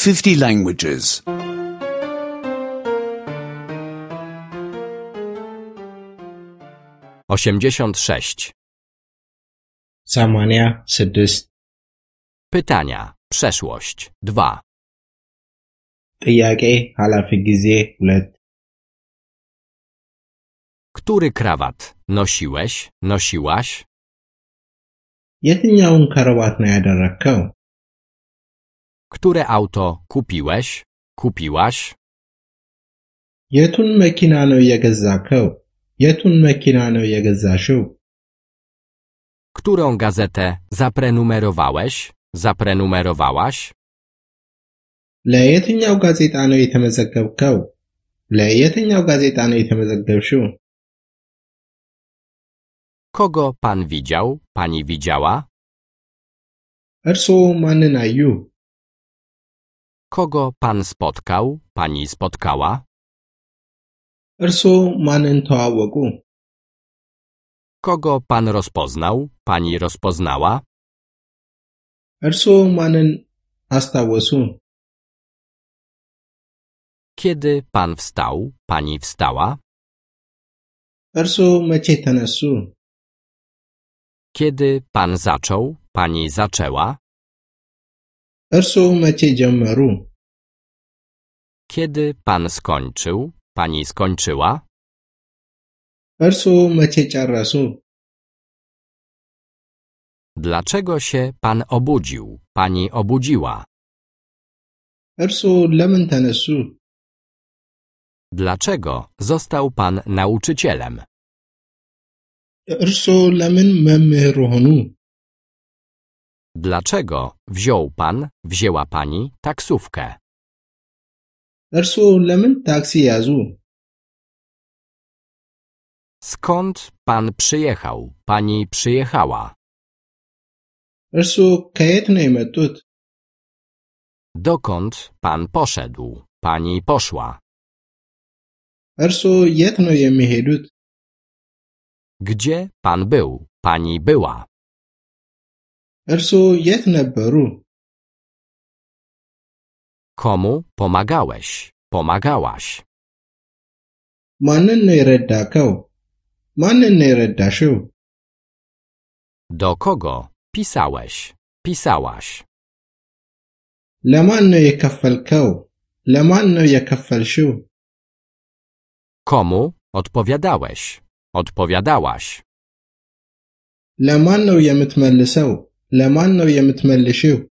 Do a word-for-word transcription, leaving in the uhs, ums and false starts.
fifty languages. osiemdziesiąt sześć. Samania sydist. Pytania. Przeszłość. dwa. ጥያቄ ኃላፊ ጊዜ ሁለት Który krawat nosiłeś, nosiłaś? የትኛውን ከረባት ነው ያደረከው? Które auto kupiłeś, kupiłaś? የቱን መኪና ነው የገዛከው? የቱን መኪና ነው የገዛሽው? Którą gazetę zaprenumerowałeś, zaprenumerowałaś? ለየትኛው ጋዜጣ ነው የተመዘገብከው? ለየትኛው ጋዜጣ ነው የተመዘገብሽው? Kogo pan widział, pani widziała? እርስዎ ማንን አዩ? Kogo pan spotkał, pani spotkała? እርስዎ ማንን ተዋወቁ? Kogo pan rozpoznał, pani rozpoznała? እርስዎ ማንን አስታወሱ? Kiedy pan wstał, pani wstała? እርስዎ መቼ ተነሱ? Kiedy pan zaczął, pani zaczęła? እርስዎ መቼ ጀመሩ? Kiedy pan skończył, pani skończyła? እርስዎ መቼ ጨረሱ? Dlaczego się pan obudził, pani obudziła? እርስዎ ለምን ተነሱ? Dlaczego został pan nauczycielem? እርስዎ ለምን መምህር ሆኑ? Dlaczego wziął pan, wzięła pani taksówkę? እርስዎ ለምን ታክሲ ያዙ? Skąd pan przyjechał, pani przyjechała? እርስዎ ከየት ነው የመጡት? Dokąd pan poszedł, pani poszła? እርስዎ የት ነው የሚሄዱት? Gdzie pan był, pani była? እርስዎ የት ነበሩ? Komu pomagałeś, pomagałaś? ማንን ነው የረዳከው? ማንን ነው የረዳሽው? Do kogo pisałeś, pisałaś? ለማን ነው የከፈልከው? ለማን ነው የከፈልሽው? Komu odpowiadałeś, odpowiadałaś? ለማን ነው የምትመልሰው? ለማን ነው የምትመልሽው?